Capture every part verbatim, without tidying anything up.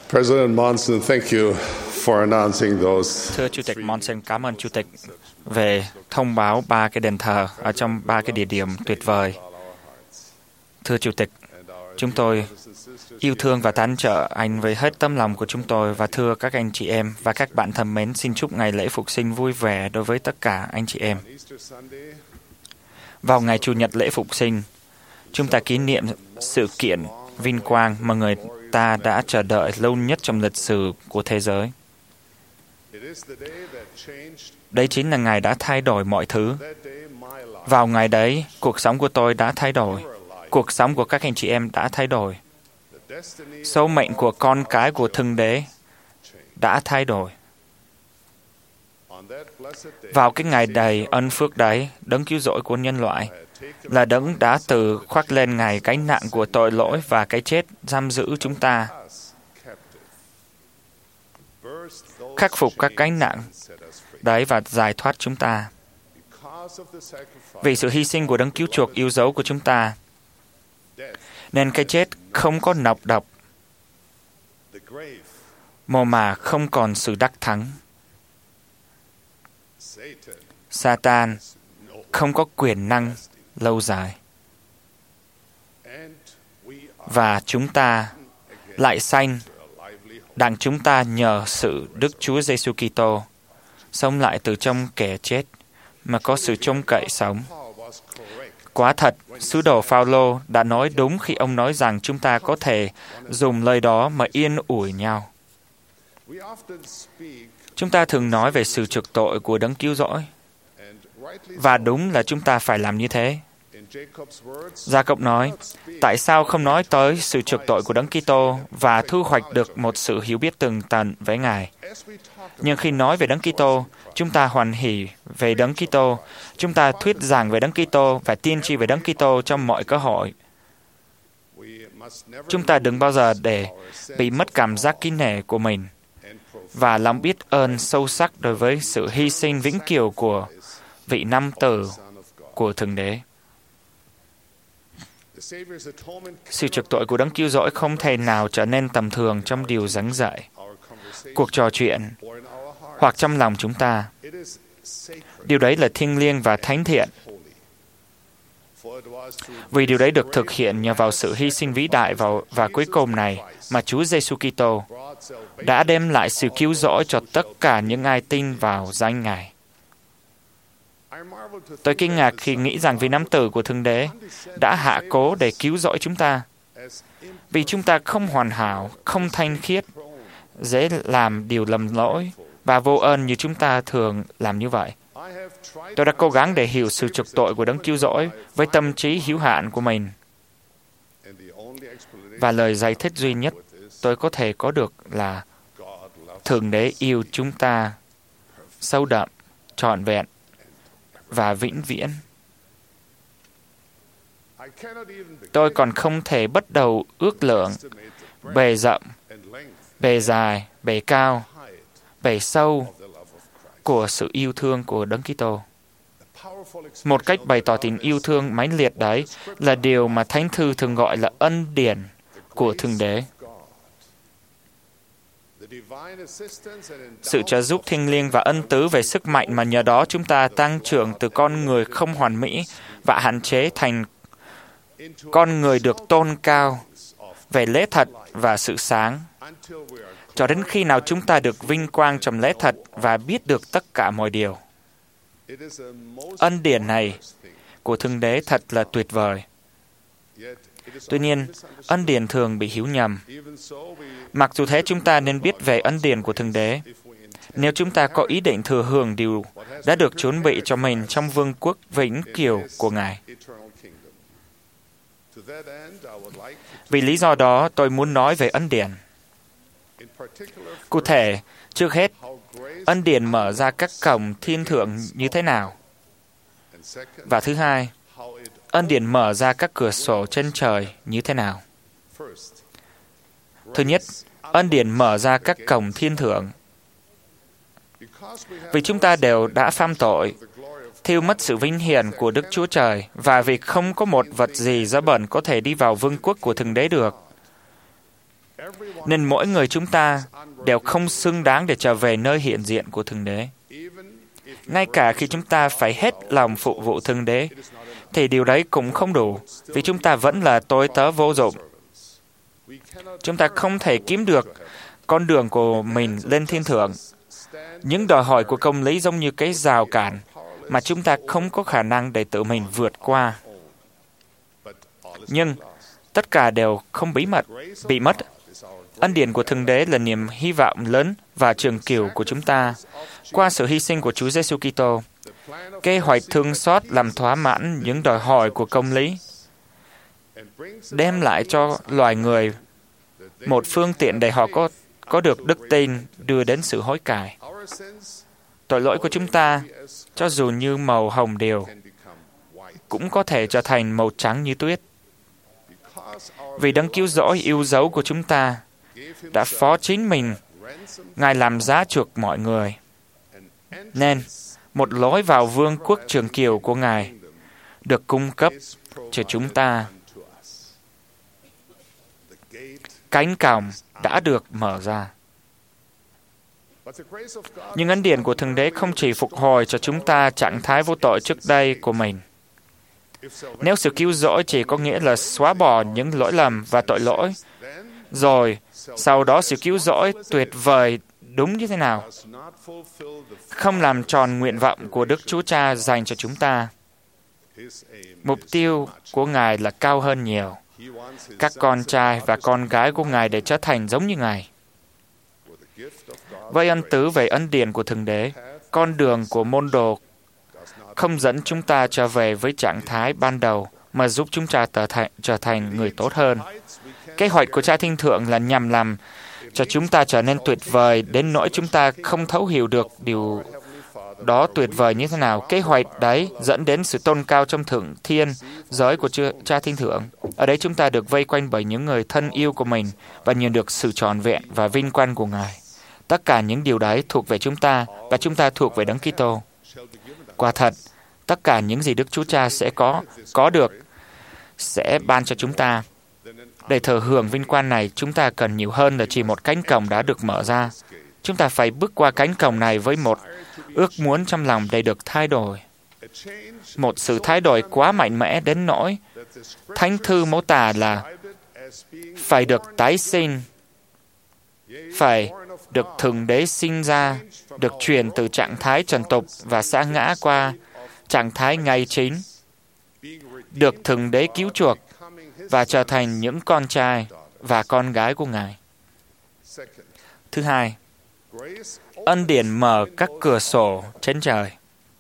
President Monson, thank you for announcing those. Thưa Chủ tịch Monson, cảm ơn Chủ tịch về thông báo ba cái đền thờ ở trong ba cái địa điểm tuyệt vời. Thưa Chủ tịch, chúng tôi yêu thương và tán trợ anh với hết tấm lòng của chúng tôi, và thưa các anh chị em và các bạn thân mến, xin chúc ngày lễ Phục sinh vui vẻ đối với tất cả anh chị em. Vào ngày Chủ nhật lễ Phục sinh, chúng ta kỷ niệm sự kiện vinh quang mà người ta đã chờ đợi lâu nhất trong lịch sử của thế giới. Đấy chính là ngày đã thay đổi mọi thứ. Vào ngày đấy, cuộc sống của tôi đã thay đổi. Cuộc sống của các anh chị em đã thay đổi. Số mệnh của con cái của Thượng Đế đã thay đổi. Vào cái ngày đầy ân phước đấy, Đấng cứu rỗi của nhân loại là Đấng đã tự khoác lên Ngài gánh nặng của tội lỗi và cái chết giam giữ chúng ta, khắc phục các gánh nặng đấy và giải thoát chúng ta. Vì sự hy sinh của Đấng cứu chuộc yêu dấu của chúng ta, nên cái chết không có nọc độc, mồ mả không còn sự đắc thắng. Satan không có quyền năng lâu dài. Và chúng ta lại sanh đặng chúng ta nhờ sự Đức Chúa Giêsu Kitô sống lại từ trong kẻ chết mà có sự trông cậy sống. Quả thật, sứ đồ Phao-lô đã nói đúng khi ông nói rằng chúng ta có thể dùng lời đó mà yên ủi nhau. Chúng ta thường nói về sự trược tội của Đấng cứu rỗi, và đúng là chúng ta phải làm như thế. Gia-cốp nói, tại sao không nói tới sự trược tội của Đấng Kitô và thu hoạch được một sự hiểu biết tường tận với Ngài? Nhưng khi nói về Đấng Kitô, chúng ta hoan hỉ về Đấng Kitô, chúng ta thuyết giảng về Đấng Kitô và tiên tri về Đấng Kitô trong mọi cơ hội. Chúng ta đừng bao giờ để bị mất cảm giác kính nể của mình và lòng biết ơn sâu sắc đối với sự hy sinh vĩnh cửu của vị nam tử của Thượng Đế. Sự trược tội của Đấng cứu rỗi không thể nào trở nên tầm thường trong điều giảng dạy, cuộc trò chuyện, hoặc trong lòng chúng ta. Điều đấy là thiêng liêng và thánh thiện. Vì điều đấy được thực hiện nhờ vào sự hy sinh vĩ đại vào và cuối cùng này mà Chúa Giêsu Kitô đã đem lại sự cứu rỗi cho tất cả những ai tin vào danh Ngài. Tôi kinh ngạc khi nghĩ rằng vị nam tử của Thượng Đế đã hạ cố để cứu rỗi chúng ta. Vì chúng ta không hoàn hảo, không thanh khiết, dễ làm điều lầm lỗi và vô ơn như chúng ta thường làm như vậy. Tôi đã cố gắng để hiểu sự trục tội của Đấng cứu rỗi với tâm trí hữu hạn của mình. Và lời giải thích duy nhất tôi có thể có được là Thượng Đế yêu chúng ta sâu đậm, trọn vẹn và vĩnh viễn. Tôi còn không thể bắt đầu ước lượng bề rộng, bề dài, bề cao, bề sâu của sự yêu thương của Đấng Kitô. Một cách bày tỏ tình yêu thương mãnh liệt đấy là điều mà Thánh Thư thường gọi là ân điển của Thượng Đế. Sự trợ giúp thiêng liêng và ân tứ về sức mạnh mà nhờ đó chúng ta tăng trưởng từ con người không hoàn mỹ và hạn chế thành con người được tôn cao về lẽ thật và sự sáng, cho đến khi nào chúng ta được vinh quang trong lẽ thật và biết được tất cả mọi điều. Ân điển này của Thượng Đế thật là tuyệt vời. Tuy nhiên, ân điển thường bị hiểu nhầm. Mặc dù thế, chúng ta nên biết về ân điển của Thượng Đế. Nếu chúng ta có ý định thừa hưởng điều đã được chuẩn bị cho mình trong vương quốc vĩnh cửu của Ngài. Vì lý do đó, tôi muốn nói về ân điển. Cụ thể, trước hết, ân điển mở ra các cổng thiên thượng như thế nào? Và thứ hai, ân điển mở ra các cửa sổ trên trời như thế nào? Thứ nhất, ân điển mở ra các cổng thiên thượng. Vì chúng ta đều đã phạm tội, thiêu mất sự vinh hiển của Đức Chúa Trời, và vì không có một vật gì dơ bẩn có thể đi vào vương quốc của Thượng Đế được. nên mỗi người chúng ta đều không xứng đáng để trở về nơi hiện diện của Thượng Đế. Ngay cả khi chúng ta phải hết lòng phục vụ Thượng Đế, thì điều đấy cũng không đủ, vì chúng ta vẫn là tôi tớ vô dụng. Chúng ta không thể kiếm được con đường của mình lên thiên thượng. Những đòi hỏi của công lý giống như cái rào cản mà chúng ta không có khả năng để tự mình vượt qua. Nhưng tất cả đều không bí mật, bị mất. Ân điển của Thượng Đế là niềm hy vọng lớn và trường cửu của chúng ta. Qua sự hy sinh của Chúa Giêsu Kitô, kế hoạch thương xót làm thỏa mãn những đòi hỏi của công lý, đem lại cho loài người một phương tiện để họ có, có được đức tin đưa đến sự hối cải. Tội lỗi của chúng ta, cho dù như màu hồng điều, cũng có thể trở thành màu trắng như tuyết. Vì Đấng Cứu Rỗi yêu dấu của chúng ta đã phó chính mình, Ngài làm giá chuộc mọi người. Nên, một lối vào vương quốc trường kiều của Ngài được cung cấp cho chúng ta. Cánh cổng đã được mở ra. Nhưng ân điển của Thượng Đế không chỉ phục hồi cho chúng ta trạng thái vô tội trước đây của mình. Nếu sự cứu rỗi chỉ có nghĩa là xóa bỏ những lỗi lầm và tội lỗi, rồi sau đó sự cứu rỗi tuyệt vời đúng như thế nào, không làm tròn nguyện vọng của Đức Chúa Cha dành cho chúng ta. Mục tiêu của Ngài là cao hơn nhiều. Các con trai và con gái của Ngài để trở thành giống như Ngài. Với ân tứ về ân điển của Thượng Đế, con đường của môn đồ không dẫn chúng ta trở về với trạng thái ban đầu, mà giúp chúng ta trở thành, trở thành người tốt hơn. Kế hoạch của Cha Thiên Thượng là nhằm làm cho chúng ta trở nên tuyệt vời đến nỗi chúng ta không thấu hiểu được điều đó tuyệt vời như thế nào. Kế hoạch đấy dẫn đến sự tôn cao trong thượng thiên giới của Cha Thiên Thượng. Ở đấy chúng ta được vây quanh bởi những người thân yêu của mình và nhận được sự trọn vẹn và vinh quang của Ngài. Tất cả những điều đấy thuộc về chúng ta và chúng ta thuộc về Đấng Kitô. Quả thật, tất cả những gì Đức Chúa Cha sẽ có, có được, sẽ ban cho chúng ta. Để thừa hưởng vinh quang này, chúng ta cần nhiều hơn là chỉ một cánh cổng đã được mở ra. Chúng ta phải bước qua cánh cổng này với một ước muốn trong lòng để được thay đổi. Một sự thay đổi quá mạnh mẽ đến nỗi Thánh Thư mô tả là phải được tái sinh, phải được Thượng Đế sinh ra, được chuyển từ trạng thái trần tục và sa ngã qua trạng thái ngay chính, được Thượng Đế cứu chuộc và trở thành những con trai và con gái của Ngài. Thứ hai, ân điển mở các cửa sổ trên trời.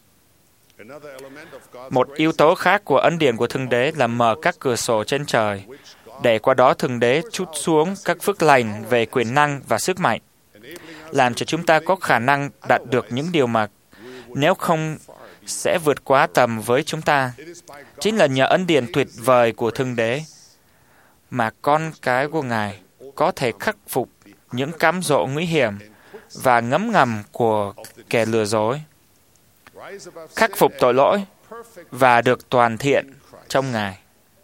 Một yếu tố khác của ân điển của Thượng Đế là mở các cửa sổ trên trời, để qua đó Thượng Đế trút xuống các phước lành về quyền năng và sức mạnh, làm cho chúng ta có khả năng đạt được những điều mà nếu không sẽ vượt quá tầm với chúng ta. Chính là nhờ ân điển tuyệt vời của Thượng Đế mà con cái của Ngài có thể khắc phục những cám dỗ nguy hiểm và ngấm ngầm của kẻ lừa dối, khắc phục tội lỗi và được toàn thiện trong Ngài.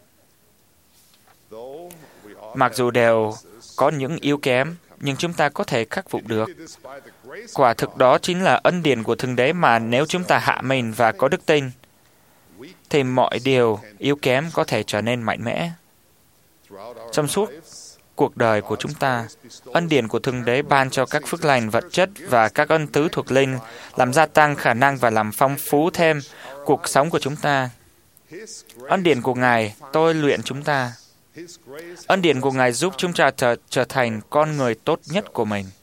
Mặc dù đều có những yếu kém, nhưng chúng ta có thể khắc phục được. Quả thực đó chính là ân điển của Thượng Đế mà nếu chúng ta hạ mình và có đức tin, thì mọi điều yếu kém có thể trở nên mạnh mẽ. Trong suốt cuộc đời của chúng ta, ân điển của Thượng Đế ban cho các phước lành vật chất và các ân tứ thuộc linh, làm gia tăng khả năng và làm phong phú thêm cuộc sống của chúng ta. Ân điển của Ngài tôi luyện chúng ta. Ân điển của Ngài giúp chúng ta trở, trở thành con người tốt nhất của mình.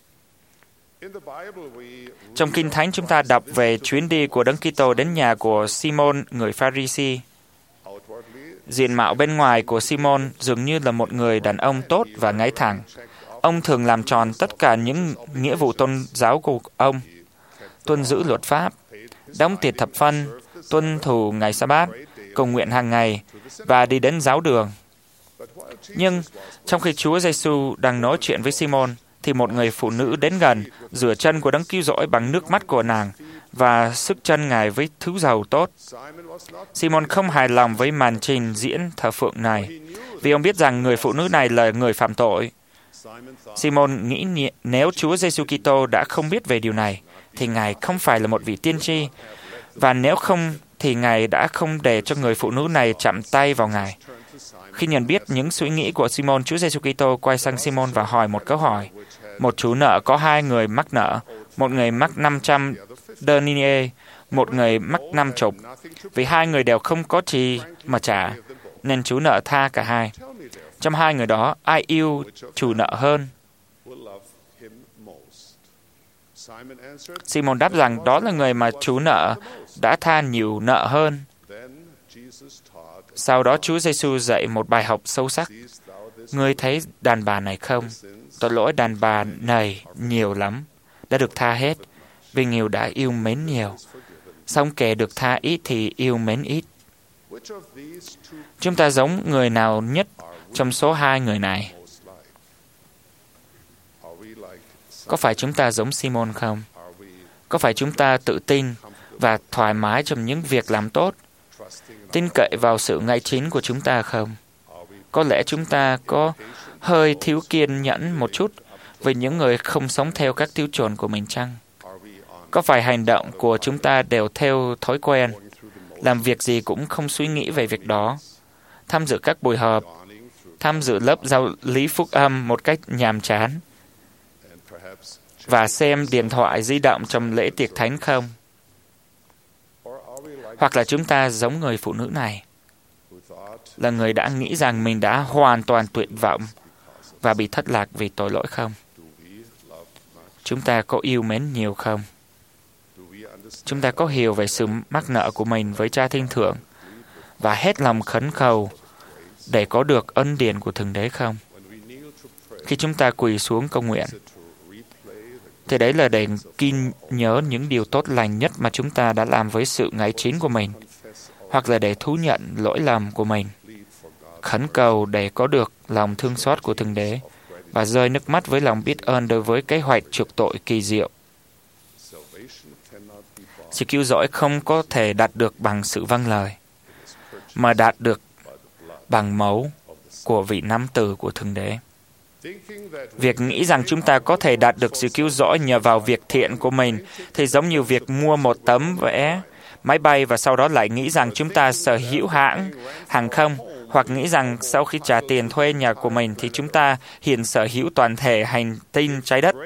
Trong Kinh Thánh chúng ta đọc về chuyến đi của Đấng Kitô đến nhà của Simon người Pha-ri-si. Diện mạo bên ngoài của Simon dường như là một người đàn ông tốt và ngay thẳng. Ông thường làm tròn tất cả những nghĩa vụ tôn giáo của ông, tuân giữ luật pháp, đóng tiền thập phân, tuân thủ ngày Sa-bát, cầu nguyện hàng ngày và đi đến giáo đường. Nhưng trong khi Chúa Giêsu đang nói chuyện với Simon, thì một người phụ nữ đến gần, rửa chân của Đấng Cứu Rỗi bằng nước mắt của nàng và sức chân Ngài với thứ dầu tốt. Simon không hài lòng với màn trình diễn thờ phượng này, vì ông biết rằng người phụ nữ này là người phạm tội. Simon nghĩ nếu Chúa Giêsu Kitô đã không biết về điều này, thì Ngài không phải là một vị tiên tri, và nếu không, thì Ngài đã không để cho người phụ nữ này chạm tay vào Ngài. Khi nhận biết những suy nghĩ của Simon, Chúa Giêsu Kitô quay sang Simon và hỏi một câu hỏi. Một chủ nợ có hai người mắc nợ, một người mắc năm trăm denier, một người mắc năm chục. Vì hai người đều không có gì mà trả, nên chủ nợ tha cả hai. Trong hai người đó, ai yêu chủ nợ hơn? Simon đáp rằng đó là người mà chủ nợ đã tha nhiều nợ hơn. Sau đó Chúa Giêsu dạy một bài học sâu sắc. Ngươi thấy đàn bà này không? Tội lỗi đàn bà này nhiều lắm, đã được tha hết, vì nhiều đã yêu mến nhiều. Song kẻ được tha ít thì yêu mến ít. Chúng ta giống người nào nhất trong số hai người này? Có phải chúng ta giống Simon không? Có phải chúng ta tự tin và thoải mái trong những việc làm tốt, tin cậy vào sự ngay chính của chúng ta không? Có lẽ chúng ta có hơi thiếu kiên nhẫn một chút với những người không sống theo các tiêu chuẩn của mình chăng? Có phải hành động của chúng ta đều theo thói quen, làm việc gì cũng không suy nghĩ về việc đó, tham dự các buổi họp, tham dự lớp giáo lý phúc âm một cách nhàm chán, và xem điện thoại di động trong lễ tiệc thánh không? Hoặc là chúng ta giống người phụ nữ này, là người đã nghĩ rằng mình đã hoàn toàn tuyệt vọng và bị thất lạc vì tội lỗi không? Chúng ta có yêu mến nhiều không? Chúng ta có hiểu về sự mắc nợ của mình với Cha Thiên Thượng và hết lòng khấn cầu để có được ân điển của Thượng Đế không? Khi chúng ta quỳ xuống cầu nguyện, thì đấy là để ghi nhớ những điều tốt lành nhất mà chúng ta đã làm với sự ngay chính của mình, hoặc là để thú nhận lỗi lầm của mình, khấn cầu để có được lòng thương xót của Thượng Đế và rơi nước mắt với lòng biết ơn đối với kế hoạch chuộc tội kỳ diệu. Sự cứu rỗi không có thể đạt được bằng sự vâng lời, mà đạt được bằng máu của vị nắm từ của Thượng Đế. Việc nghĩ rằng chúng ta có thể đạt được sự cứu rỗi nhờ vào việc thiện của mình thì giống như việc mua một tấm vé máy bay và sau đó lại nghĩ rằng chúng ta sở hữu hãng hàng không, hoặc nghĩ rằng sau khi trả tiền thuê nhà của mình thì chúng ta hiện sở hữu toàn thể hành tinh trái đất.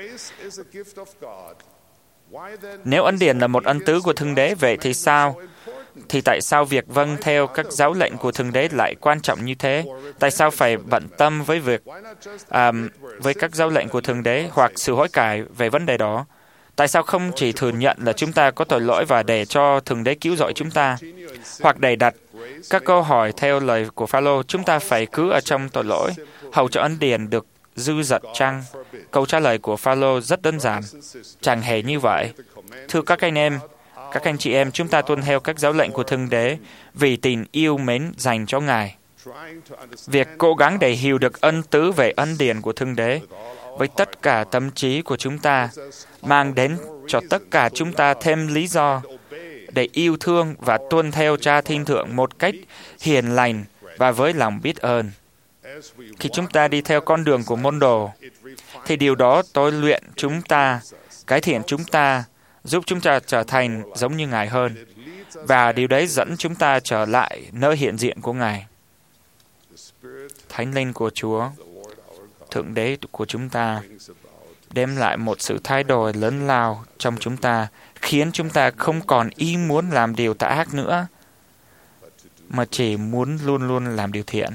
Nếu ân điển là một ân tứ của Thượng Đế, vậy thì sao? Thì tại sao việc vâng theo các giáo lệnh của Thượng Đế lại quan trọng như thế? Tại sao phải bận tâm với việc à, với các giáo lệnh của Thượng Đế hoặc sự hối cải về vấn đề đó? Tại sao không chỉ thừa nhận là chúng ta có tội lỗi và để cho Thượng Đế cứu rỗi chúng ta? Hoặc để đặt các câu hỏi theo lời của Phao-lô, chúng ta phải cứ ở trong tội lỗi, hầu cho ân điển được dư dật chăng? Câu trả lời của Phao-lô rất đơn giản. Chẳng hề như vậy. Thưa các anh em, các anh chị em, chúng ta tuân theo các giáo lệnh của Thượng Đế vì tình yêu mến dành cho Ngài. Việc cố gắng để hiểu được ân tứ về ân điển của Thượng Đế với tất cả tâm trí của chúng ta mang đến cho tất cả chúng ta thêm lý do để yêu thương và tuân theo Cha Thiên Thượng một cách hiền lành và với lòng biết ơn. Khi chúng ta đi theo con đường của môn đồ, thì điều đó tôi luyện chúng ta, cải thiện chúng ta, giúp chúng ta trở thành giống như Ngài hơn. Và điều đấy dẫn chúng ta trở lại nơi hiện diện của Ngài. Thánh Linh của Chúa, Thượng Đế của chúng ta, đem lại một sự thay đổi lớn lao trong chúng ta, khiến chúng ta không còn ý muốn làm điều tà ác nữa, mà chỉ muốn luôn luôn làm điều thiện.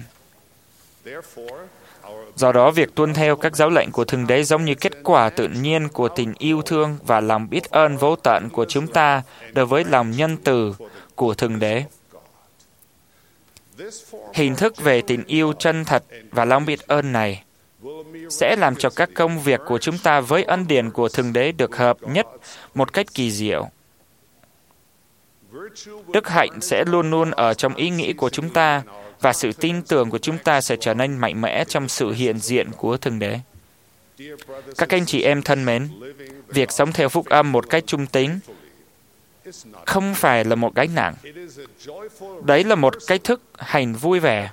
Do đó, việc tuân theo các giáo lệnh của Thượng Đế giống như kết quả tự nhiên của tình yêu thương và lòng biết ơn vô tận của chúng ta đối với lòng nhân từ của Thượng Đế. Hình thức về tình yêu chân thật và lòng biết ơn này sẽ làm cho các công việc của chúng ta với ân điển của Thượng Đế được hợp nhất một cách kỳ diệu. Đức hạnh sẽ luôn luôn ở trong ý nghĩ của chúng ta, và sự tin tưởng của chúng ta sẽ trở nên mạnh mẽ trong sự hiện diện của Thượng Đế. Các anh chị em thân mến, việc sống theo phúc âm một cách trung tín không phải là một gánh nặng. Đấy là một cách thức hành vui vẻ,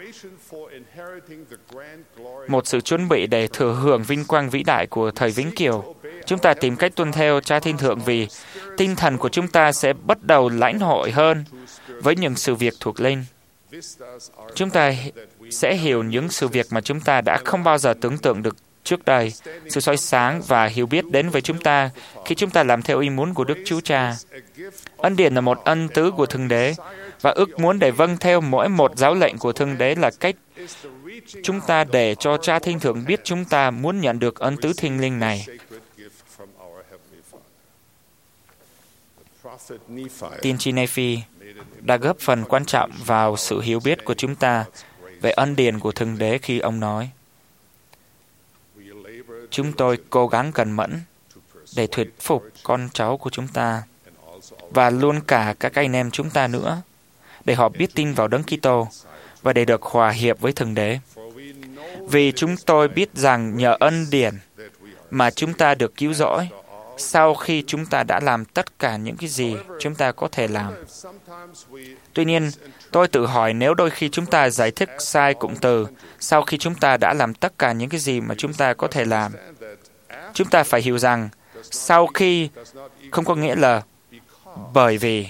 một sự chuẩn bị để thừa hưởng vinh quang vĩ đại của thời Vĩnh Cửu. Chúng ta tìm cách tuân theo Cha Thiên Thượng vì tinh thần của chúng ta sẽ bắt đầu lãnh hội hơn với những sự việc thuộc linh. Chúng ta sẽ hiểu những sự việc mà chúng ta đã không bao giờ tưởng tượng được trước đây. Sự soi sáng và hiểu biết đến với chúng ta khi chúng ta làm theo ý muốn của Đức Chúa Cha. Ân điển là một ân tứ của Thượng Đế, và ước muốn để vâng theo mỗi một giáo lệnh của Thượng Đế là cách chúng ta để cho Cha Thiên Thượng biết chúng ta muốn nhận được ân tứ thiêng liêng này. Tiên tri Nephi đã góp phần quan trọng vào sự hiểu biết của chúng ta về ân điển của Thượng Đế khi ông nói: chúng tôi cố gắng cần mẫn để thuyết phục con cháu của chúng ta và luôn cả các anh em chúng ta nữa, để họ biết tin vào Đấng Kitô và để được hòa hiệp với Thượng Đế. Vì chúng tôi biết rằng nhờ ân điển mà chúng ta được cứu rỗi sau khi chúng ta đã làm tất cả những cái gì chúng ta có thể làm. Tuy nhiên, tôi tự hỏi nếu đôi khi chúng ta giải thích sai cụm từ sau khi chúng ta đã làm tất cả những cái gì mà chúng ta có thể làm. Chúng ta phải hiểu rằng sau khi không có nghĩa là bởi vì.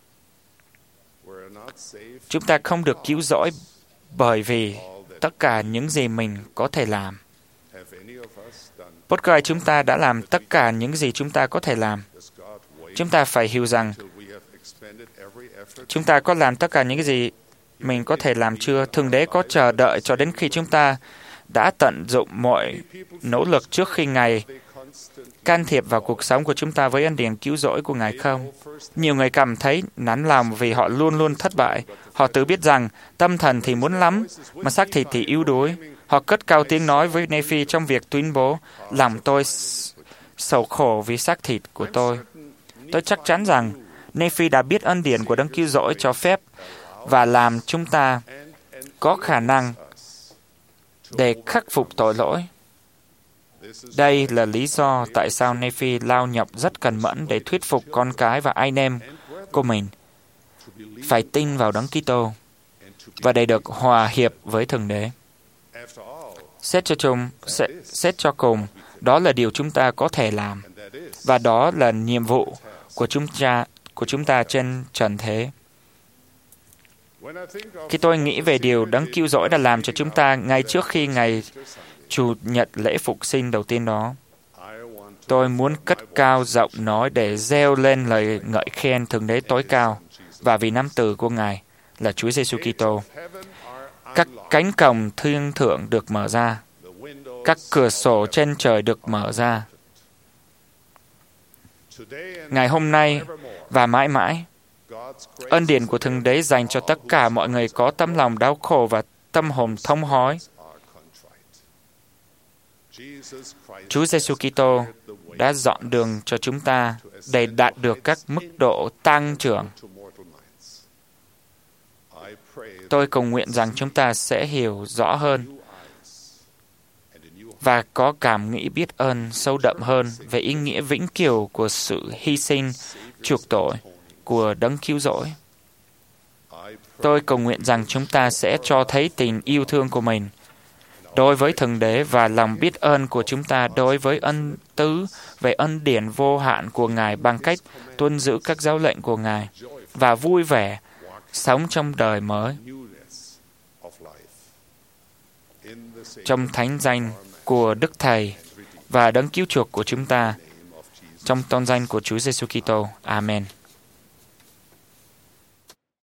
Chúng ta không được cứu rỗi bởi vì tất cả những gì mình có thể làm. Bất cứ ai chúng ta đã làm tất cả những gì chúng ta có thể làm. Chúng ta phải hiểu rằng chúng ta có làm tất cả những cái gì mình có thể làm chưa? Thượng Đế có chờ đợi cho đến khi chúng ta đã tận dụng mọi nỗ lực trước khi Ngài can thiệp vào cuộc sống của chúng ta với ân điển cứu rỗi của Ngài không? Nhiều người cảm thấy nản lòng vì họ luôn luôn thất bại. Họ tự biết rằng tâm thần thì muốn lắm, mà xác thịt thì yếu đuối. Họ cất cao tiếng nói với Nephi trong việc tuyên bố: lòng tôi sầu khổ vì xác thịt của tôi. Tôi chắc chắn rằng Nephi đã biết ân điển của Đấng cứu rỗi cho phép và làm chúng ta có khả năng để khắc phục tội lỗi. Đây là lý do tại sao Nephi lao nhọc rất cẩn mẫn để thuyết phục con cái và anh em của mình phải tin vào Đấng Kitô và để được hòa hiệp với Thượng Đế. Xét cho chung, xét, xét cho cùng, đó là điều chúng ta có thể làm, và đó là nhiệm vụ của chúng ta, của chúng ta trên trần thế. Khi tôi nghĩ về điều Đấng cứu rỗi đã làm cho chúng ta ngay trước khi ngày Chủ nhật lễ phục sinh đầu tiên đó, tôi muốn cất cao giọng nói để reo lên lời ngợi khen Thượng Đế tối cao và vì năm từ của Ngài là Chúa Giêsu Kitô. Các cánh cổng thiên thượng được mở ra, các cửa sổ trên trời được mở ra. Ngày hôm nay và mãi mãi, ân điển của Thượng Đế dành cho tất cả mọi người có tấm lòng đau khổ và tâm hồn thông hói. Chúa Giêsu Kitô đã dọn đường cho chúng ta để đạt được các mức độ tăng trưởng. Tôi cầu nguyện rằng chúng ta sẽ hiểu rõ hơn và có cảm nghĩ biết ơn sâu đậm hơn về ý nghĩa vĩnh cửu của sự hy sinh chuộc tội của Đấng cứu rỗi. Tôi cầu nguyện rằng chúng ta sẽ cho thấy tình yêu thương của mình đối với Thượng Đế và lòng biết ơn của chúng ta đối với ân tứ về ân điển vô hạn của Ngài bằng cách tuân giữ các giáo lệnh của Ngài và vui vẻ sống trong đời mới. Trong thánh danh của Đức Thầy và Đấng cứu chuộc của chúng ta, trong tôn danh của Chúa Giêsu Kitô. Amen.